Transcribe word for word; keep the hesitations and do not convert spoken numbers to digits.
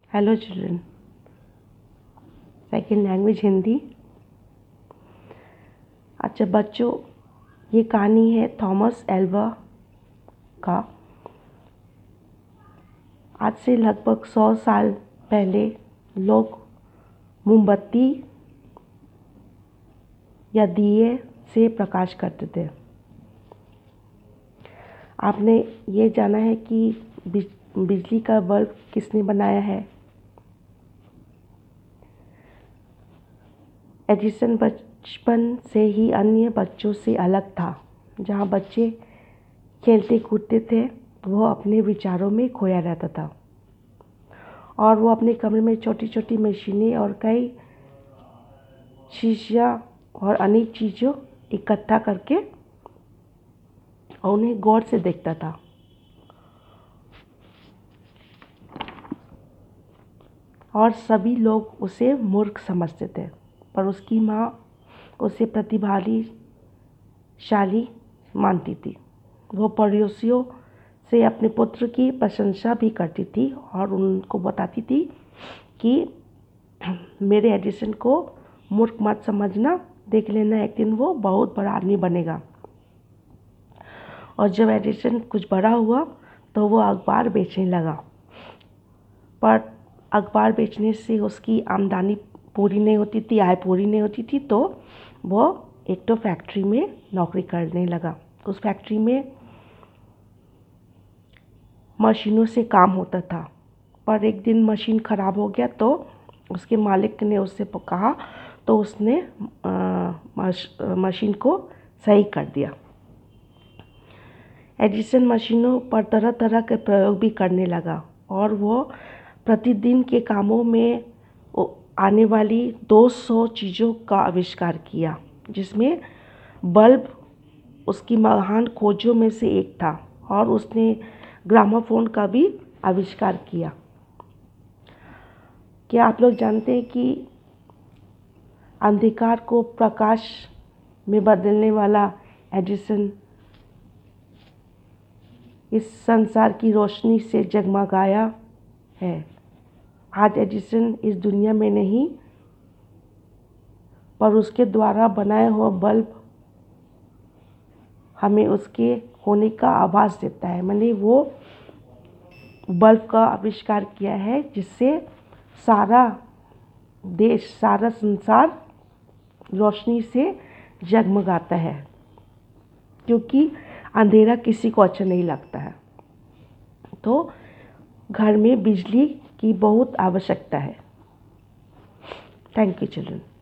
Hello children, second language Hindi. अच्छा बच्चों, ये कहानी है थॉमस एल्वा का। आज से लगभग सौ साल पहले लोग मोमबत्ती या दिए से प्रकाश करते थे। आपने ये जाना है कि बिजली का बल्ब किसने बनाया है? एडिसन बचपन से ही अन्य बच्चों से अलग था। जहाँ बच्चे खेलते कूदते थे, वह अपने विचारों में खोया रहता था और वो अपने कमरे में छोटी छोटी मशीनें और कई शीशियाँ और अनेक चीज़ों इकट्ठा करके और उन्हें गौर से देखता था। और सभी लोग उसे मूर्ख समझते थे, पर उसकी माँ उसे प्रतिभाशाली मानती थी। वो पड़ोसियों से अपने पुत्र की प्रशंसा भी करती थी और उनको बताती थी कि मेरे एडिसन को मूर्ख मत समझना, देख लेना एक दिन वो बहुत बड़ा आदमी बनेगा। और जब एडिसन कुछ बड़ा हुआ तो वो अखबार बेचने लगा, पर अखबार बेचने से उसकी आमदनी पूरी नहीं होती थी, आय पूरी नहीं होती थी, तो वो एक तो फैक्ट्री में नौकरी करने लगा। उस फैक्ट्री में मशीनों से काम होता था, पर एक दिन मशीन ख़राब हो गया तो उसके मालिक ने उससे कहा, तो उसने मश, मशीन को सही कर दिया। एडिसन मशीनों पर तरह तरह के प्रयोग भी करने लगा और वो प्रतिदिन के कामों में आने वाली दो सौ चीज़ों का आविष्कार किया, जिसमें बल्ब उसकी महान खोजों में से एक था। और उसने ग्रामोफोन का भी आविष्कार किया। क्या आप लोग जानते हैं कि अंधकार को प्रकाश में बदलने वाला एडिसन इस संसार की रोशनी से जगमगाया है। आज एडिसन इस दुनिया में नहीं, पर उसके द्वारा बनाया हुआ बल्ब हमें उसके होने का आभास देता है। मैंने वो बल्ब का आविष्कार किया है जिससे सारा देश, सारा संसार रोशनी से जगमगाता है, क्योंकि अंधेरा किसी को अच्छा नहीं लगता है। तो घर में बिजली की बहुत आवश्यकता है। Thank you children.